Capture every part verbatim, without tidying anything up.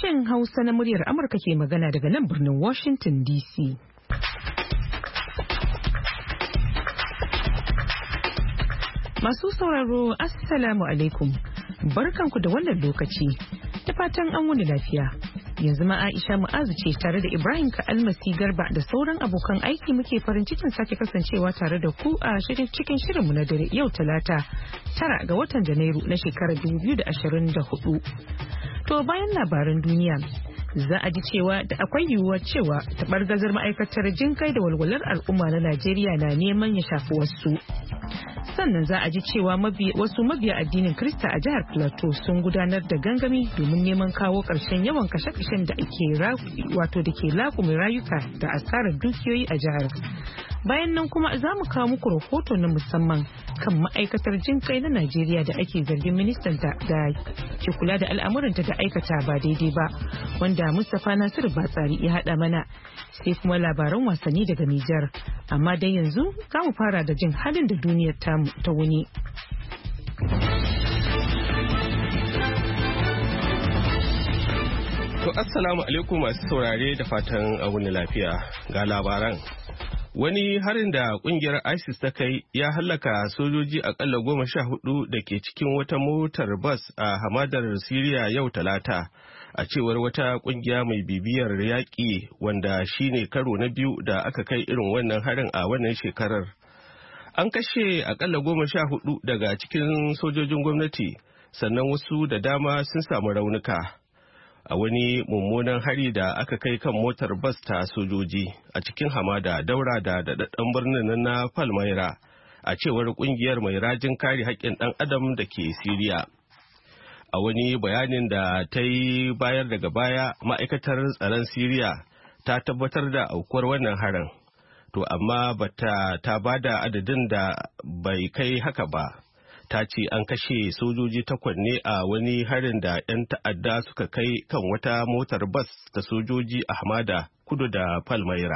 Sashen Hausa na muryar Amurka ke magana daga nan birnin Washington D C. Masu sauraro, Assalamu alaikum. Barkanku da wannan lokaci. Da fatan an wuni lafiya. Yanzu ma Aisha Mu'azu ce tare da Ibrahim Ka'almasi Garba da sauran abokan aiki muke farin cikin sake kasancewa tare da ku a shirin cikin shirinmu na dare yau Talata tara ga watan Janairu na shekarar dubu biyu da ashirin da hudu. To bayan labaran duniya za a ji cewa da akwai yiwuwar cewa taɓargazar ma'aikatar jinkai da walwalar al'umma na Najeriya na neman ya shafi wasu. Sannan za a ji cewa wasu mabiya addinin Krista a jihar Plateau sun gudanar da gangami domin neman kawo ƙarshen yawan kashe-kashen da ake wato da ke lakumin rayuka da asarar dukiyoyi a jihar. Bayan nan kuma za mu kawo muku rahoto na musamman kan ma'aikatar jinkai na Najeriya da ake zargin ministanta da ke kula da al'amuranta da aikata ba daidai ba, wanda Mustapha Nasiru Batsari ya haɗa mana, sai kuma labaran wasanni daga Nijar. Amma dai yanzu za mu fara da jin halin da duniyar ta wuni. To assalamu alaikum masu saurare da fatan a wuni lafiya ga labaran. Wani harin da kungiyar ISIS ta kai ya hallaka sojoji akalla goma sha hudu da ke cikin wata motar bas a hamadar Siriya yau Talata, a cewar wata kungiya mai bibiyar yaƙi, wanda shine karo na biyu da aka kai irin wannan harin a wannan shekarar. An kashe akalla goma sha hudu daga cikin sojojin gwamnati, sannan wasu da dama sun samu raunuka a wani mummunan hari da aka kai kan motar bas ta sojoji a cikin hamada daura da daɗaɗɗen birnin na Palmyra, a cewar kungiyar mai rajin kare haƙƙin ɗan adam da ke Siriya. A wani bayanin da ta yi bayar daga baya, ma'aikatar tsaron Siriya ta tabbatar da aukuwar wannan harin, to amma bata ta bada adadin da bai kai haka ba. Ta ce an kashe sojoji takwas ne a wani harin da 'yan ta'adda suka kai kan wata motar bas ta sojoji a hamada kudu da Palmyra.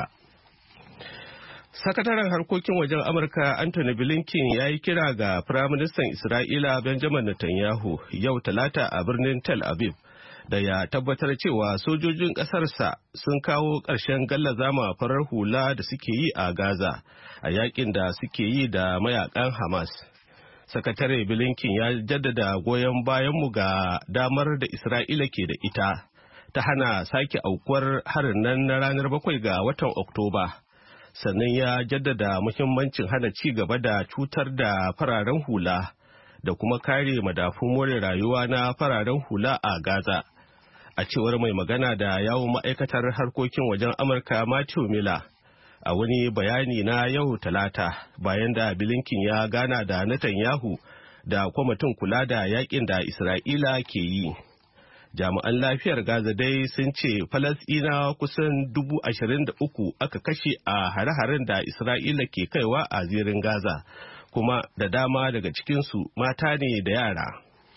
Sakataren harkokin wajen Amurka Anthony Blinken ya yi kira ga Firaministan Isra'ila Benjamin Netanyahu yau Talata a birnin Tel Aviv da ya tabbatar cewa sojojin ƙasarsa sun kawo ƙarshen gallazama farar hula da suke yi a Gaza a yakin da suke yi da mayakan Hamas. Sakatare Blinken ya jaddada goyon bayanmu ga damar da Isra'ila ke da ita ta hana sake aukuwar harin nan na ranar bakwai ga watan Oktoba. Sannan ya jaddada muhimmancin hana ci gaba da cutar da fararen hula da kuma kare madafun more rayuwa na fararen hula a Gaza. A cewar mai magana da yawun ma'aikatar harkokin wajen Amurka Matthew Miller a wani bayani na yau Talata, bayan da Blinken ya gana da Netanyahu da kwamitin kula da yakin da Isra'ila ke yi. Jami'an lafiyar Gaza dai sun ce Falasɗinawa kusan dubu ashirin da uku aka kashe a hare-haren da Isra'ila ke kaiwa a zirin Gaza, kuma da dama daga cikinsu mata ne da yara.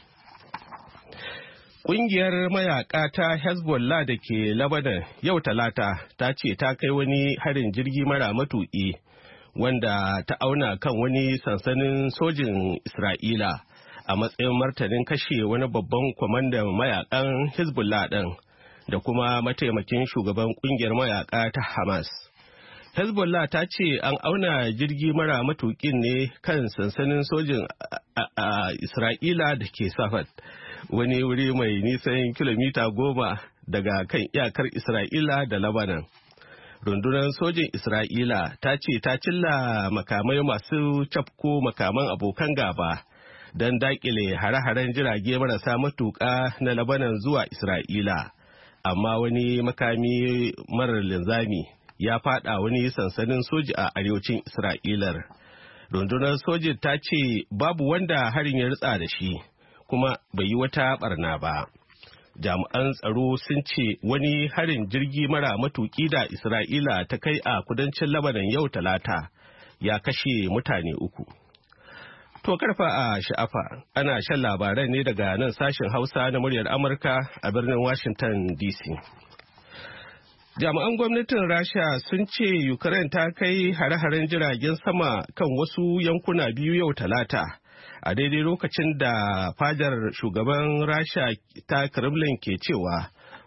Ƙungiyar mayaƙa ta Hezbollah da ke Lebanon yau Talata ta ce ta kai wani harin jirgi mara matuƙi wanda ta auna kan wani sansanin sojin Isra'ila a matsayin martanin kashe wani babban kwamandan mayaƙan Hezbollah ɗin da kuma mataimakin shugaban ƙungiyar mayaƙa ta Hamas. Hezbollah ta ce an auna jirgi mara matuƙin ne kan sansanin sojin a Isra'ila da ke Safad, wani wuri mai nisan kilomita goma daga kan iyakar Isra'ila da Lebanon. Rundunar sojin Isra'ila ta ce ta cilla makamai masu cafko makaman abokan gaba don dakile hare-haren jirage marasa matuƙa na Lebanon zuwa Isra'ila, amma wani makami marar linzami ya fada wani sansanin soji a arewacin Isra'ilar. Rundunar sojin ta ce babu wanda harin ya ritsa da shi, kuma bai yi wata barna ba. Jami'an tsaro sun ce wani harin jirgi mara matuki da Isra'ila ta kai a kudancin Lebanon yau Talata ya kashe mutane uku. To karfa a sha'afa, ana shan labaran ne daga nan sashen Hausa na muryar Amurka a birnin Washington D C. Jami'an gwamnatin Rasha sun ce Ukraine ta kai hare-haren jiragen sama kan wasu yankuna biyu yau Talata, a daidai lokacin da fadar shugaban Rasha ta Kremlin ke cewa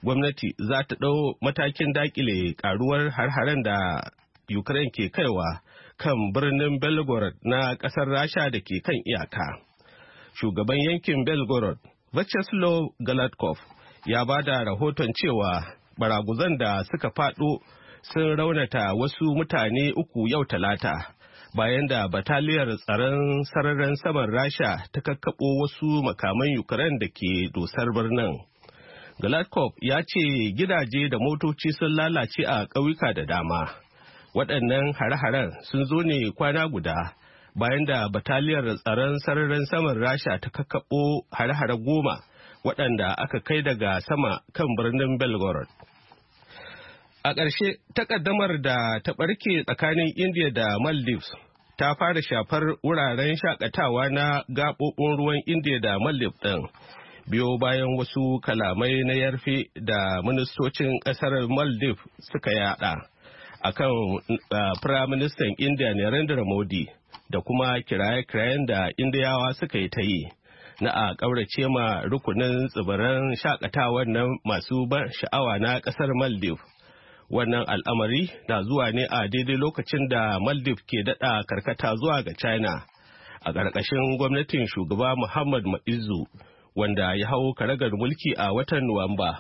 gwamnati za ta ɗau matakin dakile karuwar har-haren da Ukraine ke kaiwa kan birnin Belgorod na ƙasar Rasha da ke kan iyaka. Shugaban yankin Belgorod, Vyacheslav Gladkov, ya ba da rahoton cewa baraguzan da suka faɗo sun raunata wasu mutane uku yau talata bayan da bataliyar tsaron sararin saman Rasha ta kakkaɓo wasu makaman Ukraine da ke dosar birnin. Gladkov ya ce gidaje da motoci sun lalace a ƙauyuka da dama. Waɗannan hare-haren sun zo ne kwana guda bayan da bataliyar tsaron sararin saman Rasha ta kakkaɓo hare-hare goma waɗanda aka kai daga sama kan birnin Belgorod. A ƙarshe, takaddamar da ta ɓarke tsakanin India da Maldives ta fara shafar wuraren shakatawa na gaɓoɓin ruwan India da Maldives ɗin. Biyo bayan wasu kalamai na yarfe da ministocin ƙasar Maldives suka yada akan uh, Firaministan India Narendra Modi da kuma kiraye-kirayen da Indiyawa suka yi ta yi na a ƙaurace ma rukunin tsibiran shakatawar nan masu ban sha'awa na ƙasar Maldives. Wannan al'amari na zuwa ne a daidai lokacin da Maldives ke daɗa karkata zuwa ga China a ƙarƙashin gwamnatin shugaba Muhammad Ma'izu wanda ya hau karagar mulki a watan Nuwamba.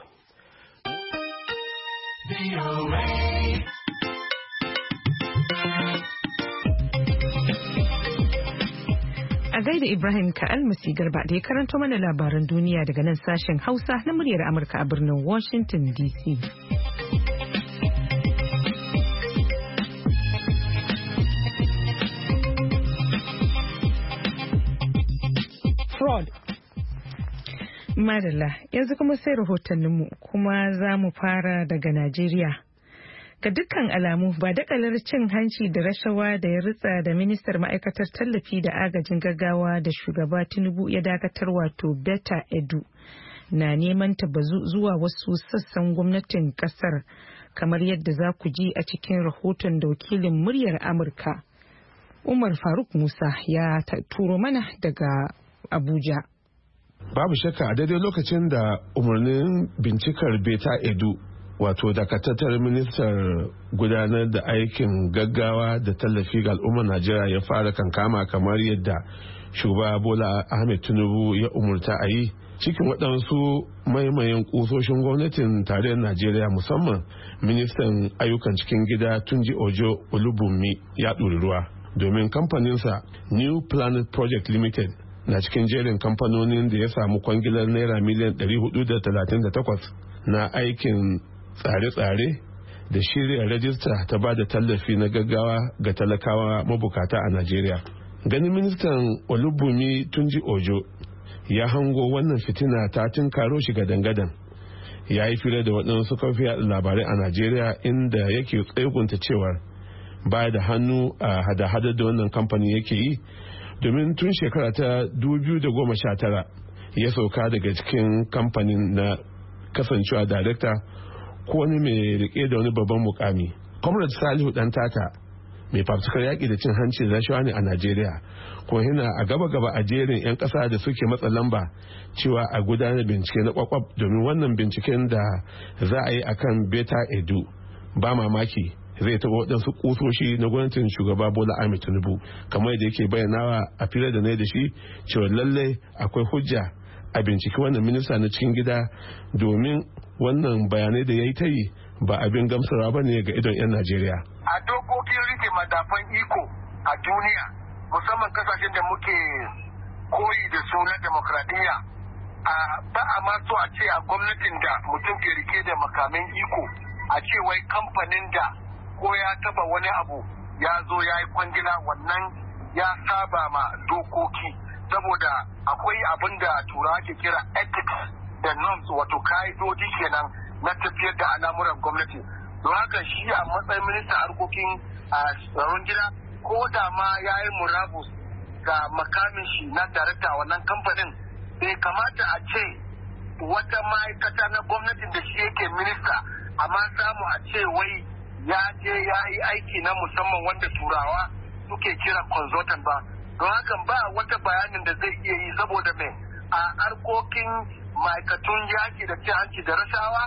A gaida Ibrahim Ka'almasi Garba da ya karanto mana labaran duniya daga nan sashen Hausa na muryar Amurka a birnin Washington D C. Fraud. Madalla, yanzu kuma sai rahotanninmu kuma za mu fara daga Najeriya. Ga dukkan alamu ba dakalar cin hanci da rashawa da ya ritsa da ministar ma'aikatar tallafi da agajin gaggawa da shugaba Tinubu ya dakatar wato Beta Edu na neman ta bazu zuwa wasu sassan gwamnatin kasar kamar yadda za ku ji a cikin rahoton da wakilin muryar Amurka Umar Faruk Musa ya turo mana daga Abuja. Babu shakka a daidai lokacin da umarnin bincikar Beta Edu wato dakatattar ministar gudanar da aikin gaggawa da tallafi ga al'ummar Najeriya ya fara kankama kamar yadda shugaba Bola Ahmed Tinubu ya umurta a yi, cikin waɗansu maimayin kusoshin gwamnatin tarayyar Najeriya musamman ministan ayyukan cikin gida Tunji Ojo Olubunmi ya ɗori ruwa domin kamfaninsa New Planet Project Limited na cikin jerin kamfanonin da ya samu kwangilar naira miliyan ɗari hudu da talatin da takwas na aikin tsare-tsare da shirya rajista ta ba da tallafi na gaggawa ga talakawa mabukata a Najeriya. Ganin ministan Olubunmi Tunji Ojo ya hango wannan fitina ta tinkaro shi ga dangadan. Ya yi fira da waɗansu kafin labarai a Najeriya inda yake tsegunta cewar ba da hannu a hada-hada da wannan kamfani yake yi, domin tun shekara ta dubu biyu da goma sha tara ya sauka daga cikin kamfanin na kasancewa darekta ko wani mai rike da wani babban mukami. Comrade Salihu Dan Tata mai fafutukar yaƙi da cin hanci da rashawa ne a Najeriya, ko yana a gaba-gaba a jerin 'yan ƙasa da suke matsa lamba cewa a gudanar bincike na kwakwab domin wannan binciken da za a yi akan Beta Edu ba mamaki zai taɓa waɗansu ƙusoshi na gwamnatin shugaba Bola Ahmed Tinubu, kamar yadda yake bayyanawa a fira da ne da shi cewa lallai akwai hujja a binciki wannan minista na cikin gida domin wannan bayanai da ya yi ta yi ba abin gamsarwa ba ne ga idon 'yan Najeriya. A dokokin rike madafan iko a duniya, musamman kasashen da muke koyi da su na demokradiyya, ba a ma so a ce a gwamnatin da mutum ke rike da makamin iko a ce wai kamfanin da ko ya taba wani abu ya zo ya yi kwangila, wannan ya saba ma dokoki, saboda akwai abin da turawa ke kira ethics da norms, wato ka'idodi kenan na tafiyar da al'amuran gwamnati. Don haka shi a matsayin ministan harkokin tsaron gida, ko da ma ya yi murabus ga makamin shi na darakta wannan kamfanin, bai kamata a ce wata ma'aikata na gwamnatin da shi yake minista amma samu a ce wai ya je ya yi aiki na musamman wanda turawa suke kira consultant ba. Don haka ba wata bayanin da zai iya yi, saboda mai a harkokin ma'aikatun yaki da cin hanci da rashawa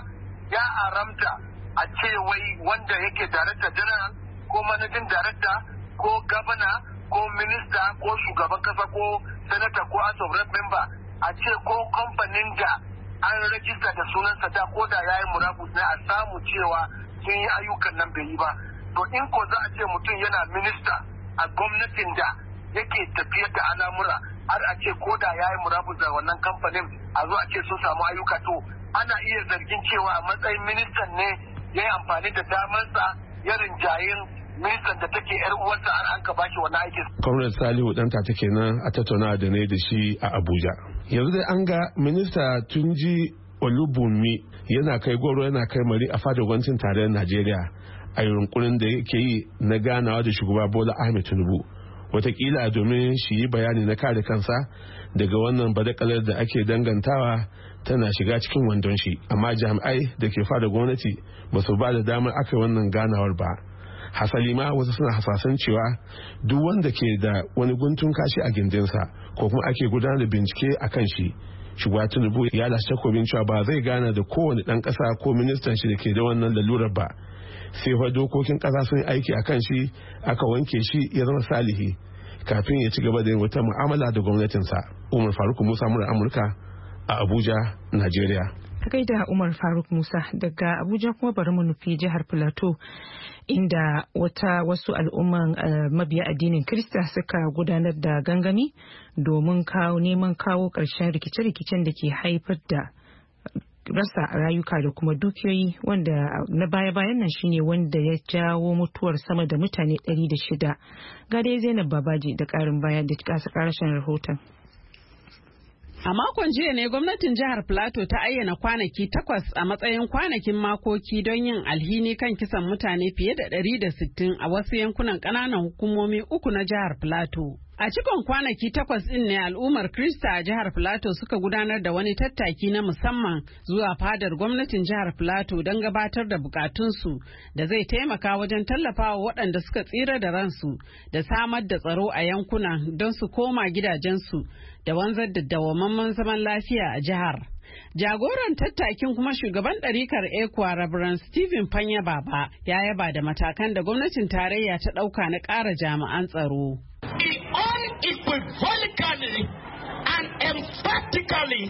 ya haramta a ce wai wanda yake director general ko managing director ko governor ko minista ko shugaban kasa ko senator ko house of rep member a ce ko kamfanin da an rajista da sunansa da ko da yayi murabus ne a samu cewa sun yi ayyukan nan bai yi ba. To in ko za a ce mutum yana minista a gwamnatin da yake tafiyar da al'amura har a ce ko da yayi murabus da wannan kamfanin a zo a ce sun samu ayyuka, to ana iya zargin cewa a matsayin ministan ne ya yi amfani da damansa ya rinjayin ministan da take yar uwarsa har an ka bashi wani aikin. Comrade Salihu Danta take nan a tattauna da ne da shi a Abuja. Yanzu dai an ga minista Tunji Olubunmi yana kai goro yana kai mari a fadar gwamnatin tarayyar Najeriya a yunkurin da yake yi na ganawa da shugaba Bola Ahmed Tinubu. Wataƙila domin shi yi bayani na kare kansa daga wannan badakalar da ake dangantawa tana shiga cikin wandon shi, amma jami'ai da ke fada gwamnati ba su ba da damar aka wannan ganawar ba. Hasali ma wasu suna hasasan cewa duk wanda ke da wani guntun kashi a gindinsa ko kuma ake gudanar da bincike a kan shi, shugaba Tinubu ya lashe takobin cewa ba zai gana da kowane ɗan ƙasa ko ministan shi da ke da wannan lalurar ba, sai fa dokokin ƙasa sun aiki a kan shi aka wanke shi ya zama salihi kafin ya ci gaba da yin wata mu'amala da gwamnatinsa. Umar Faruk Musa, murar Amurka a Abuja, Najeriya. Ta gaida Umar Faruk Musa daga Abuja. Kuma bari mu nufi jihar Plateau inda wata wasu al'umman uh, mabiya addinin Kirista suka gudanar da gangami domin kawo neman kawo ƙarshen rikice-rikicen da ke haifar da rasa rayuka da kuma dukiyoyi, wanda na baya-bayan nan shine wanda ya jawo mutuwar sama da mutane ɗari da shida. Ga dai Zainab Babaji da ƙarin baya da kasa ƙarashin rahoton. A makon jiya ne gwamnatin jihar Plateau ta ayyana kwanaki takwas a matsayin kwanakin makoki don yin alhini kan kisan mutane fiye da ɗari da sittin a wasu yankunan ƙananan hukumomi uku na jihar Plateau. A cikon kwanaki takwas ɗin ne al'ummar Krista a jihar Plateau suka gudanar da wani tattaki na musamman zuwa fadar gwamnatin jihar Plateau don gabatar da bukatunsu da zai taimaka wajen tallafawa waɗanda suka tsira da ransu da samar da tsaro a yankunan don su koma gidajensu da wanzar da dawwammamen zaman lafiya a jihar. Jagoran tattakin kuma shugaban ɗarikar Ekwa Reverend Stephen Panya Baba ya yaba da matakan da gwamnatin tarayya ta ɗauka na ƙara jami'an tsaro. Unequivocally and emphatically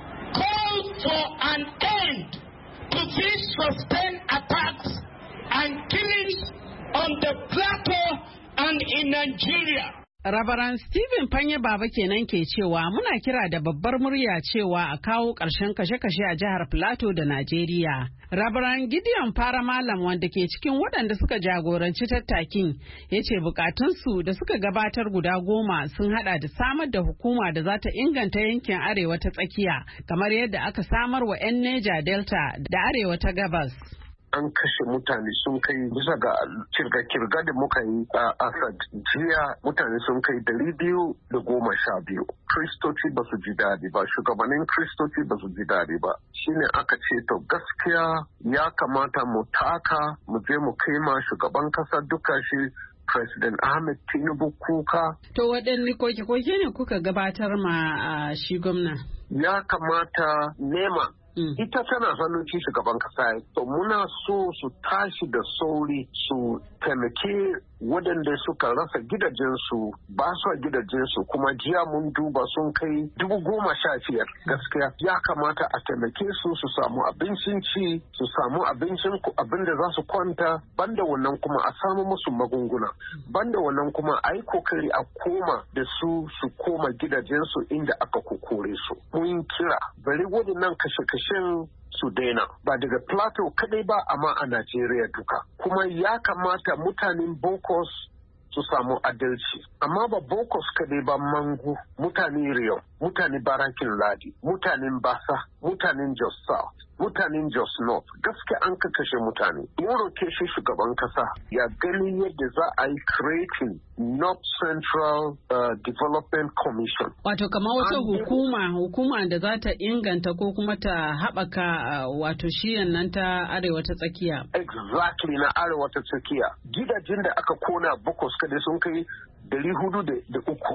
call for an end to these sustained attacks and killings on the plateau and in Nigeria. Rabaran Stephen Panya Baba kenan ke cewa muna kira da babbar murya cewa a kawo ƙarshen kashe-kashe a jihar Plateau da Najeriya. Rabaran Gideon Fara Malam, wanda ke cikin waɗanda suka jagoranci tattakin, ya ce bukatunsu da suka gabatar guda goma sun hada da samar da hukuma da za ta inganta yankin arewa ta tsakiya kamar yadda aka samar wa 'yan Neja Delta da arewa ta gabas. An kashe mutane sun kai bisa ga kirga-kirga da muka yi a Asad jiya mutane sun kai dari biyu da goma sha biyu. Kristoci ba su ji daɗi ba, shugabannin Kristoci ba su ji daɗi ba. Shine aka ce to gaskiya ya kamata mu taka mu je mu kai ma shugaban kasa duka shi President Ahmed Tinubu kuka. To waɗanne koke-koke ne kuka gabatar ma shi gwamna? Ya kamata nema ita tana hannun ci shugaban kasa, to muna so su tashi da sauri su taimake waɗanda suka rasa gidajensu ba su a gidajensu, kuma jiya mun duba sun kai dubu goma sha biyar. Gaskiya ya kamata a taimake su su samu abincin ci, su samu abincin abin da za su kwanta, banda wannan kuma a samu musu magunguna, banda wannan kuma a yi kokari a koma da su su koma gidajensu inda aka kokore su. Mun kira bari waɗannan kashe-kashen su daina, ba daga Plateau kadai ba amma a Najeriya duka. Kuma ya kamata mutanen Bokos su samu adalci, amma ba Bokos kadai ba, Mangu, mutanen Rio, mutanen Barakin Ladi, mutanen Basa, mutanen Jos South, mutanen Jos North, gaske an kakashe mutane. Mun roke shi shugaban kasa ya gani yadda za a yi creating North Central uh, Development Commission. Wato kamar wata hukuma hukuma da za ta inganta ko kuma ta haɓaka uh, wato shiyan nan ta arewa ta tsakiya. Exactly, na arewa ta tsakiya. Gidajen da aka kona Bokos kada sun kai dari hudu da uku.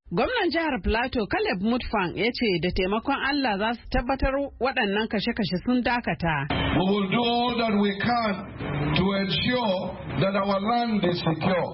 Gwamnan jihar Plateau Caleb Mutfwang ya ce da taimakon Allah za su tabbatar waɗannan kashe-kashe sun dakata. We will do all that we can to ensure that our land is secure.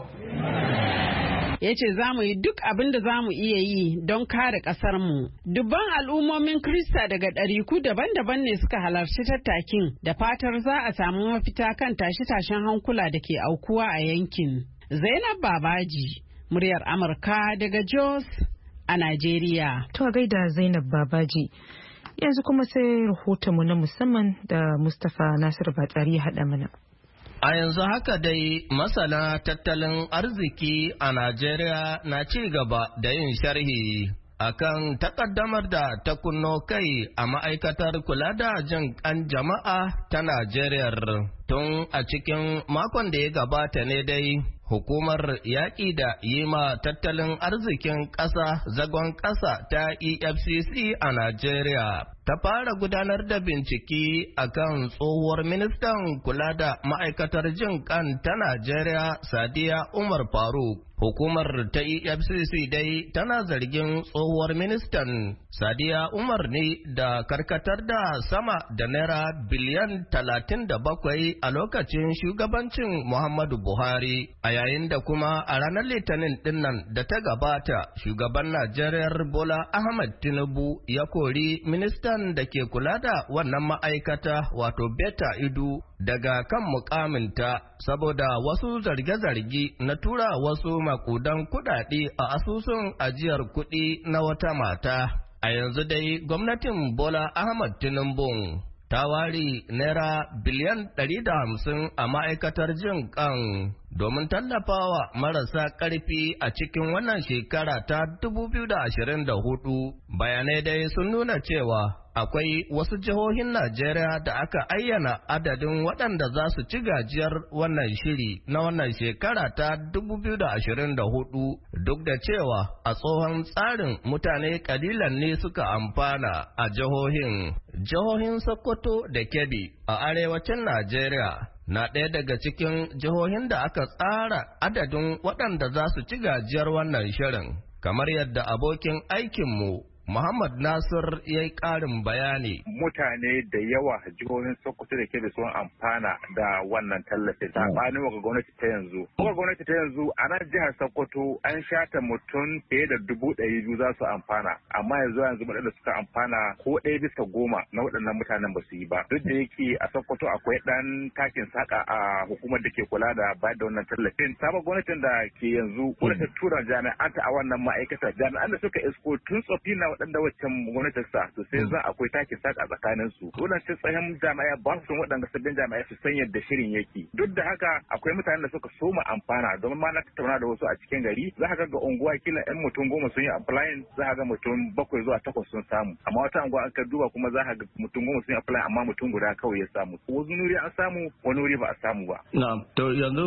Ya ce za mu yi duk abin da za mu iya yi don kare ƙasarmu. Dubban al'ummomin Krista daga ɗariku daban-daban ne suka halarci tattakin da fatar za a samu mafita kan tashe-tashen hankula da ke aukuwa a yankin. Zainab Babaji, muryar Amurka daga Jos a Najeriya. To gaida Zainab Babaji. Yanzu kuma sai rahotonmu na musamman da Mustapha Nasiru Batsari ya haɗa mana. A yanzu haka dai masana tattalin arziki a Najeriya na ci gaba da yin sharhi akan takaddamar da ta kunno kai a ma'aikatar kula da jin kan jama'a ta Najeriya. Tun a cikin makon da ya gabata ne dai hukumar yaƙi da yi ma tattalin arzikin ƙasa zagon ƙasa ta E F C C a Najeriya ta fara gudanar da bincike akan tsohuwar ministan kula da ma'aikatar jin kan ta Najeriya Sadiya Umar Faruk. Hukumar ta E F C C dai tana zargin tsohuwar ministan Sadiya Umar ne da karkatar da sama da naira biliyan talatin da bakwai a lokacin shugabancin Muhammadu Buhari, a yayin da kuma a ranar Litinin dinnan da ta gabata shugaban Najeriya Bola Ahmed Tinubu ya kori ministan da ke kula da wannan ma'aikata wato Beta Idu daga kan mukaminta saboda wasu zarge-zarge na tura wasu makudan kudade a asusun ajiyar kuɗi na wata mata. A yanzu dai gwamnatin Bola Ahmed Tinubu ta ware naira biliyan ɗari da hamsin a ma'aikatar jin kan domin tallafawa marasa ƙarfi a cikin wannan shekara ta dubu biyu da ashirin da hudu. Bayanai dai sun nuna cewa akwai wasu jihohin Najeriya da aka ayyana adadin waɗanda za su ci gajiyar wannan shiri na wannan shekara ta dubu biyu da ashirin da hudu, duk da cewa a tsohon tsarin mutane kalilan ne suka amfana a jihohin. Jihohin Sokoto da Kebbi a arewacin Najeriya na ɗaya daga cikin jihohin da aka tsara adadin waɗanda za su ci gajiyar wannan shirin, kamar yadda abokin aikinmu Muhammad Nasir ya yi ƙarin bayani. Mutane da yawa jihohin Sokoto da Kebbi sun amfana da wannan tallafin. Saɓanin wa gwamnati ta yanzu. Kuma gwamnati ta yanzu a nan jihar Sokoto an shata mutum fiye da dubu ɗari biyu za su amfana. Amma yanzu yanzu waɗanda suka amfana ko ɗaya bisa goma na waɗannan mutanen ba su yi ba. Duk da yake a Sokoto akwai ɗan takin saƙa a hukumar da ke kula da bayar da wannan tallafin. Sabon gwamnatin da ke yanzu gwamnatin tura jami'anta a wannan ma'aikata. Jami'an da suka isko tun tsofi na waɗanda waccan gwamnatin sa to sai za akwai take saka tsakanin su wannan sai tsayin jami'a ba su waɗanda sabbin jami'a su san yadda shirin yake. Duk da haka akwai mutanen da suka soma amfana don ma na tattauna da wasu a cikin gari za ka ga unguwa kila ɗan mutum goma sun yi applying za ka ga mutum bakwai zuwa takwas sun samu amma wata unguwa an ka duba kuma za ka ga mutum goma sun yi applying amma mutum guda kawai ya samu. Wani wuri an samu wani wuri ba a samu ba. Na'am, to yanzu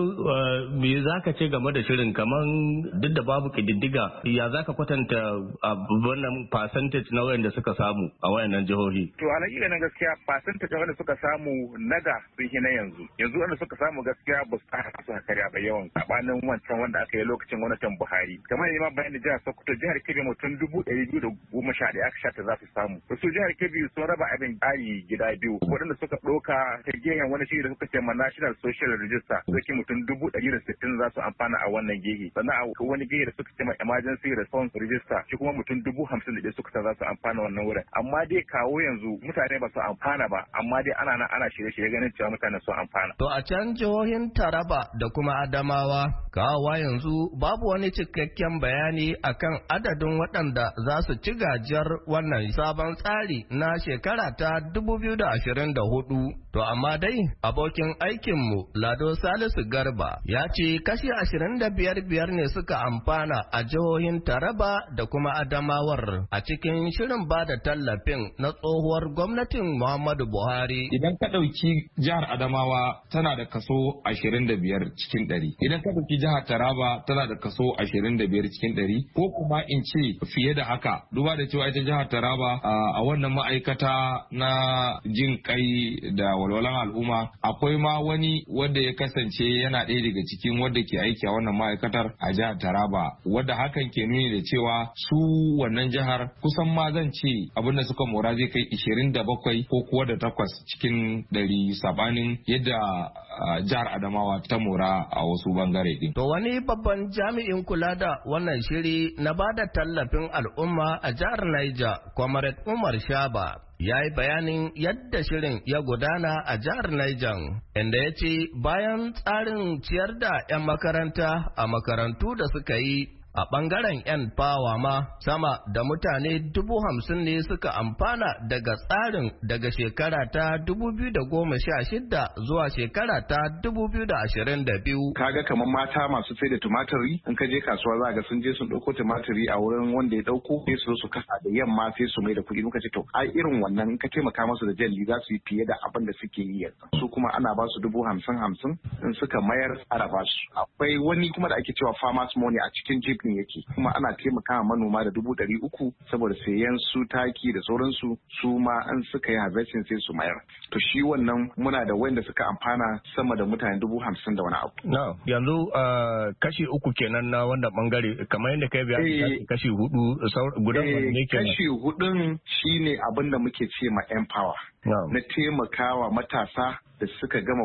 me za ka ce game da shirin kaman duk da babu kididdiga ya za ka kwatanta wannan percentage na wayanda suka samu a wayannan jihohi? To a hakika na gaskiya percentage wanda suka samu naga sun yi na yanzu. Yanzu wanda suka samu gaskiya ba su tsara su hakari ba yawan sabanin wancan wanda aka yi lokacin gwamnatin Buhari. Kamar ne ma bayan da jihar Sokoto jihar Kebbi mutum dubu ɗari biyu da goma sha ɗaya aka shata za su samu. Wasu jihar Kebbi sun raba abin ayi gida biyu. Waɗanda suka ɗauka ta gehen wani shiri da suka ce ma National Social Register zaki mutum dubu ɗari da sittin za su amfana a wannan gehe. Sannan a wani gehe da suka ce ma Emergency Response Register shi kuma mutum dubu hamsin da suka ta za su amfana wannan wurin amma dai kawo yanzu mutane ba su amfana ba amma dai ana nan ana shirye-shirye ganin cewa mutane su amfana. To a can jihohin Taraba da kuma Adamawa kawowa yanzu babu wani cikakken bayani akan adadin waɗanda za su ci gajiyar wannan sabon tsari na shekara ta dubu biyu da ashirin da hudu. To amma dai abokin aikinmu Lado Salisu Garba ya ce kashi ashirin da biyar biyar ne suka amfana a jihohin Taraba da kuma Adamawar a cikin shirin ba da tallafin na tsohuwar gwamnatin Muhammadu Buhari. Idan ka ɗauki jihar Adamawa tana da kaso ashirin da biyar cikin ɗari. Idan ka ɗauki jihar Taraba tana da kaso ashirin da biyar cikin ɗari. Ko kuma in ce fiye da haka. Duba da cewa ita jihar Taraba a wannan ma'aikata na jin kai da walwalan al'umma akwai ma wani wanda ya kasance yana ɗaya daga cikin wanda wanda ke aiki a wannan ma'aikatar a jihar Taraba, wadda hakan ke nuni da cewa su wannan jihar kusan ma zan ce abin da suka mora zai kai ishirin da bakwai ko kuwa da takwas cikin ɗari sabanin yadda jihar Adamawa ta mora a wasu bangare din. To wani babban jami'in kula da wannan shiri na bada tallafin al'umma a jihar Niger, Comrade Umar Shaba, ya yi bayanin yadda shirin ya gudana a jihar Niger, inda ya ce bayan tsarin ciyar da 'yan makaranta a makarantu da suka yi a ɓangaren 'yan fawa ma sama da mutane dubu hamsin ne suka amfana daga tsarin daga shekara ta dubu biyu da goma sha shida zuwa shekara ta dubu biyu da ashirin da biyu. Kaga kamar mata masu sai da tumatiri in ka je kasuwa za ga sun je sun ɗauko tumatiri a wurin wanda ya ɗauko sai su su kasa da yamma sai su mai da kuɗi muka ce to ai irin wannan in ka taimaka masu da jalli za su yi fiye da abin da suke yi yanzu. Su kuma ana ba su dubu hamsin hamsin in suka mayar ana ba su. Akwai wani kuma da ake cewa farmers money a cikin jeep yake kuma ana taimakawa manoma da dubu ɗari uku saboda sayan su taki da sauransu su ma an suka yi harvesting sai su mayar to shi wannan muna da wanda suka amfana sama da mutane dubu hamsin da wani abu. Na yanzu kashi uku kenan na wannan bangare kamar yadda kai biya kashi hudu gudan ne kenan. Kashi hudun shine abin da muke ce ma empower na taimakawa matasa da suka gama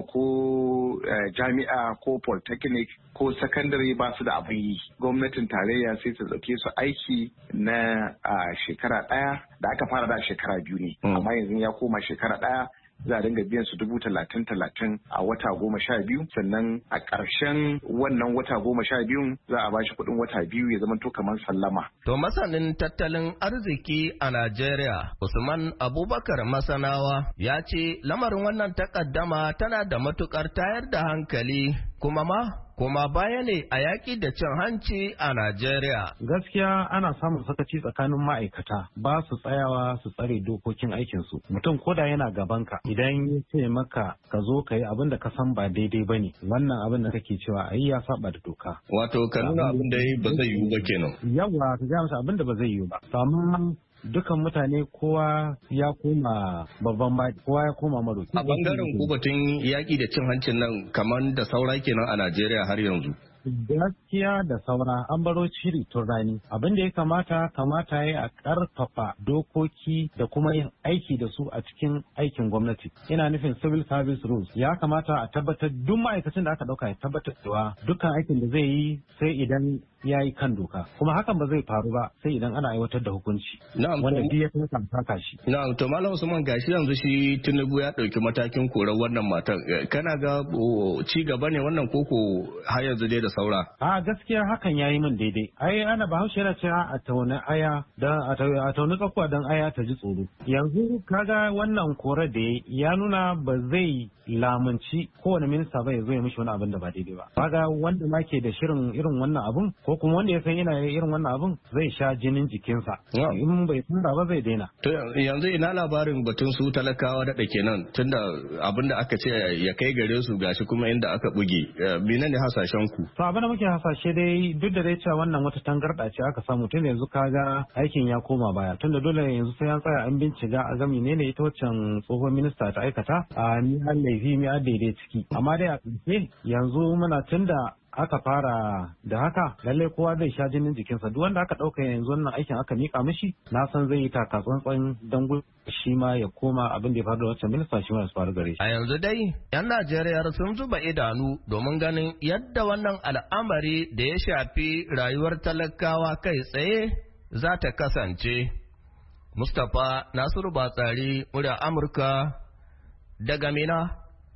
ko jami'a ko polytechnic ko secondary ba su da abin yi. Gwamnatin tarayya sai ta dauke su aiki na shekara ɗaya da aka fara da shekara biyu ne. Amma yanzu ya koma shekara ɗaya za a dinga biyan su dubu talatin talatin a wata goma sha biyu sannan a ƙarshen wannan wata goma sha biyun za a bashi kuɗin wata biyu ya zama to kamar sallama. To masanin tattalin arziki a Najeriya Usman Abubakar Masanawa ya ce lamarin wannan takaddama tana da matukar tayar da hankali kuma ma kuma baya ne a yaƙi da cin hanci a Najeriya. Gaskiya ana samun sakaci tsakanin ma'aikata ba su tsayawa su tsare dokokin aikinsu. Mutum koda yana gabanka idan ya ce maka ka zo ka yi abin da ka san ba daidai ba ne wannan abin da kake cewa a yi ya saba da doka. Wato ka nuna abin da ba zai yiwu ba kenan. Yawwa ka gaya masa abin da ba zai yiwu ba. Amma dukan mutane kowa ya koma babban ba kowa ya koma maroki. A bangaren ku batun yaƙi da cin hancin nan kamar da saura kenan a Najeriya har yanzu. Gaskiya da saura an baro shiri tun rani abin da ya kamata kamata ya a karfafa dokoki da kuma yin aiki da su a cikin aikin gwamnati ina nufin civil service rules ya kamata a tabbatar duk ma'aikacin da aka dauka ya tabbatar cewa dukkan aikin da zai yi sai idan ya yi kan doka kuma hakan ba zai faru ba sai idan ana aiwatar da hukunci wanda duk ya kan saka shi. Na'am to Malam Usman gashi yanzu shi Tinubu ya dauki matakin korar wannan matar kana ga ci gaba ne wannan koko har yanzu dai da saura. A gaskiya hakan yayi min daidai. Ai ana Bahaushe yana cewa a tauna aya dan a tauna tsakuwa dan aya ta ji tsoro. Yanzu kaga wannan kore da ya nuna ba zai lamunci kowane minista ba ya zo ya mishi wani abin da ba daidai ba. Kaga wanda ma ke da shirin irin wannan abun ko kuma wanda ya san yana irin wannan abun zai sha jinin jikinsa. In bai tsara ba zai daina. To yanzu ina labarin batun su talakawa daɗa kenan tunda abin da aka ce ya kai gare su gashi kuma inda aka buge. Menene hasashen ku? abin da muke hasashe dai duk da dai cewa wannan wata tangarɗa ce aka samu tun yanzu kaga aikin ya koma baya tunda dole yanzu sai an tsaya an bincika a ga menene ita waccan tsohon minista ta aikata a mi har laifi mi har daidai ciki amma dai a ƙarshe yanzu muna tunda aka fara da haka lallai kowa zai sha jinin jikinsa duk wanda aka ɗauka yanzu wannan aikin aka mika mishi na san zai yi taka tsantsan don shi ma ya koma abin da ya faru da wancan minista shi ma ya faru gare shi. A yanzu dai yan Najeriya sun zuba idanu domin ganin yadda wannan al'amari da ya shafi rayuwar talakawa kai tsaye za ta kasance. Mustapha Nasiru Batsari, murya Amurka daga Mina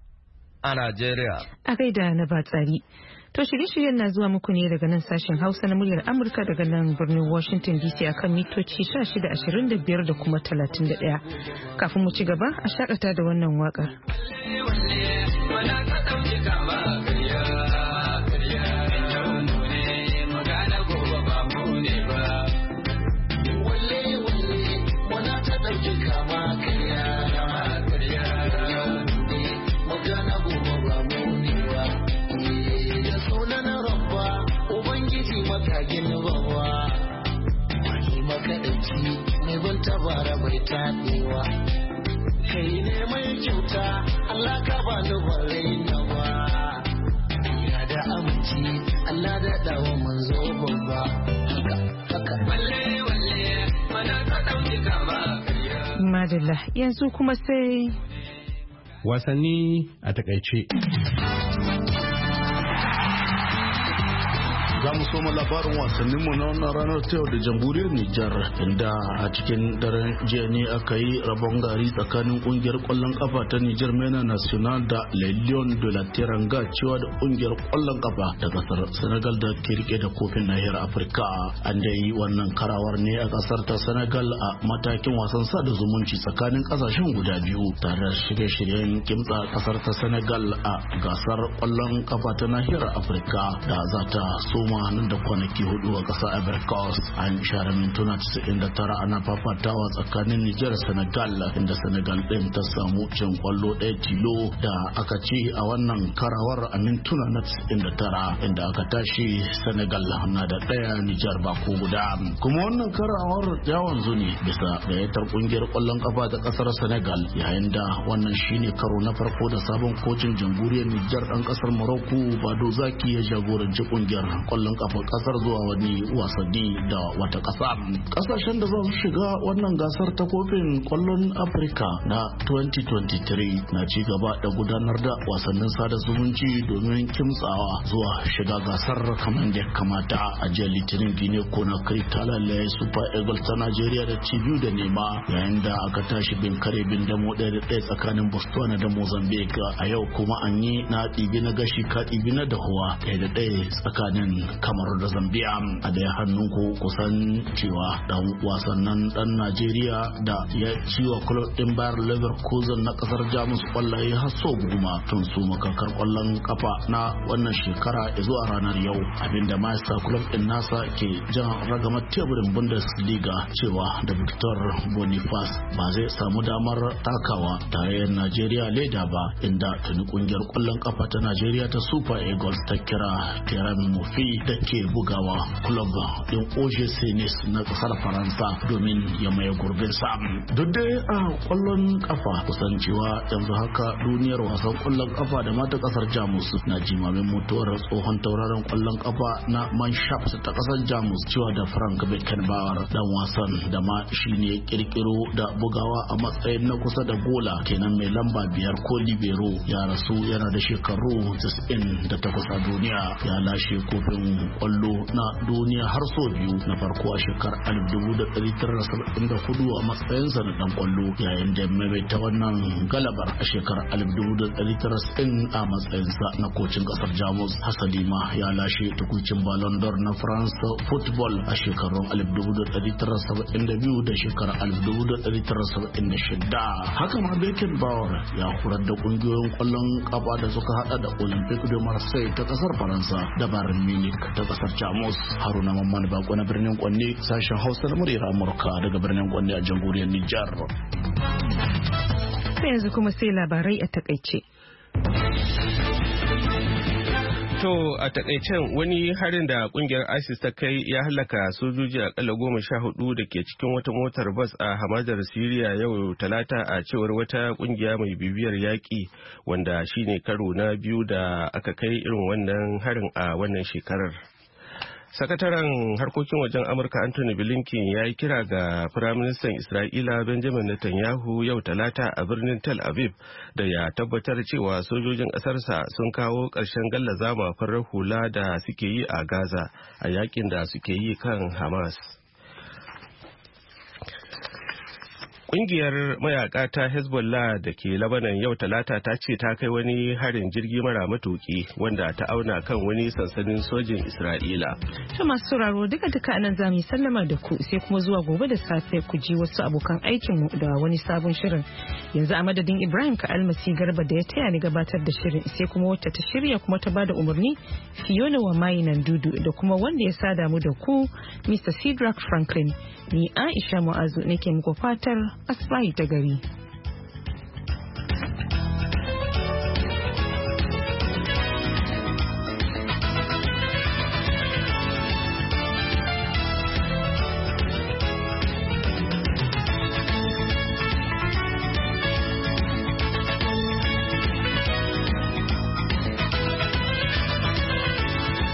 a Najeriya. A gaida na Batsari. To shirye-shiryen na zuwa muku ne daga nan sashen Hausa na muryar Amurka daga nan birnin Washington D C akan mitoci shida ashirin da biyar da kuma talatin da ɗaya. Kafin mu ci gaba a shakata da wannan waƙar. Tabara bai taɗewa kai ne mai kyauta Allah ka ba ni bare nawa ya da ya amince Allah da dawo manzo babba haka walle walle mana ka dauki kama madalla yanzu kuma sai wasanni a takaice. Za mu soma labarin wasanninmu na wannan ranar ta yau da jamhuriyar Nijar inda a cikin daren jiya ne aka yi rabon gari tsakanin kungiyar kwallon kafa ta Nijar Mena National da Le Lion de la Teranga cewa da kungiyar kwallon kafa ta kasar Senegal da ke rike da kofin nahiyar Afirka. An da yi wannan karawar ne a kasar ta Senegal a matakin wasan sada zumunci tsakanin kasashen guda biyu tare da shirye-shiryen kimtsa kasar ta Senegal a gasar kwallon kafa ta nahiyar Afirka da za ta so nan da kwanaki hudu a ƙasa Ivory Coast. An share mintuna casa'in da tara ana fafatawa tsakanin Nijar Senegal inda Senegal ɗin ta samu cin kwallo ɗaya tilo da aka ci a wannan karawar a mintuna na casa'in da tara inda aka tashi Senegal na da ɗaya Nijar ba ko guda. Kuma wannan karawar ya wanzu ne bisa gayyatar kungiyar kwallon kafa ta ƙasar Senegal yayin da wannan shine karo na farko da sabon kocin jamhuriyar Nijar ɗan ƙasar Morocco Bado Zaki ya jagoranci kungiyar kwallon kafa kasar zuwa wani wasanni da wata kasa. Kasashen da za su shiga wannan gasar ta kofin kwallon Afirka na twenty twenty-three na ci gaba da gudanar da wasannin sada zumunci domin kimtsawa zuwa shiga gasar kamar da kamata. A jiya Litinin Guinea Conakry ta lalaye Super Eagles ta Najeriya da ci biyu da nema yayin da aka tashi bin kare bin damo ɗaya da ɗaya tsakanin Botswana da Mozambique. A yau kuma an yi na ɗibi na gashi ka ɗibi na dahuwa ɗaya da ɗaya tsakanin kamar da Zambia. A daya hannun ku kusan cewa dan wasan nan dan Najeriya da ya ciwa club din Bayer Leverkusen na kasar Jamus kwallaye har so goma tun su makakar kwallon kafa na wannan shekara zuwa ranar yau, abinda ma yasa club din nasa ke jan ragamar teburin Bundesliga cewa da Victor Boniface ba zai samu damar takawa tarayyar Najeriya leda ba, inda tuni kungiyar kwallon kafa ta Najeriya ta Super Eagles ta kira Terami Mofi da ke bugawa club din O G C Nice na kasar Faransa domin ya maye gurbin sa. Duk dai a kwallon kafa kusancewa yanzu haka duniyar wasan kwallon kafa da mata kasar Jamus na jimamin mutuwar tsohon tauraron kwallon kafa na Mannschaft ta kasar Jamus cewa da Frank Beckenbauer, dan wasan da ma shine kirkiro da bugawa a matsayin na kusa da gola kenan mai lamba biyar ko libero, ya rasu yana da shekaru casa'in da takwas a duniya. Ya lashe kofin kwallo na duniya har so biyu, na farko a shekarar alif dubu da ɗari tara saba'in da hudu a matsayinsa na dan kwallo, yayin da mai ta wannan galabar a shekarar alif dubu da ɗari tara saba'in a matsayinsa na kocin kasar Jamus. Hasali ma ya lashe tukucin Ballon d'Or na France Football a shekarun alif dubu da ɗari tara saba'in da biyu da shekarar alif dubu da ɗari tara saba'in da shida. Haka ma Beckenbauer ya horar da kungiyoyin kwallon kafa da suka hada da Olympique de Marseille ta kasar Faransa da Bayern Munich ta kasar Jamus. Haruna Mamman Bako na birnin Kwanne, sashen Hausa na muryar Amurka daga birnin Kwanne a jamhuriyar Nijar. Sai yanzu kuma sai labarai a takaice. To a takaicen wani harin da kungiyar ISIS ta kai ya halaka sojoji akalla goma sha hudu da ke cikin wata motar bas a hamadar Siriya yau talata a cewar wata kungiya mai bibiyar yaƙi, wanda shine karo na biyu da aka kai irin wannan harin a wannan shekarar. Sakataren harkokin wajen Amurka Anthony Blinken ya yi kira ga Firaministan Isra'ila Benjamin Netanyahu yau talata a birnin Tel Aviv da ya tabbatar cewa sojojin ƙasarsa sun kawo ƙarshen gallaza ma farar hula da suke yi a Gaza a yakin da suke yi kan Hamas. Ƙungiyar mayaka ta Hezbollah da ke Lebanon yau talata ta ce ta kai wani harin jirgi mara matuki wanda ta auna kan wani sansanin sojin Isra'ila. Ta masu sauraro duka duka anan za mu sallama da ku sai kuma zuwa gobe da safe ku ji wasu abokan aikinmu da wani sabon shirin. Yanzu a madadin Ibrahim Ka'almasi Garba da ya taya ni gabatar da shirin, sai kuma wata ta shirya kuma ta bada umarni Fiona wa Mayinan Dudu, da kuma wanda ya sada mu da ku Mister Cedric Franklin. Ni Aisha Mu'azu nake muku fatar asbahi ta gari.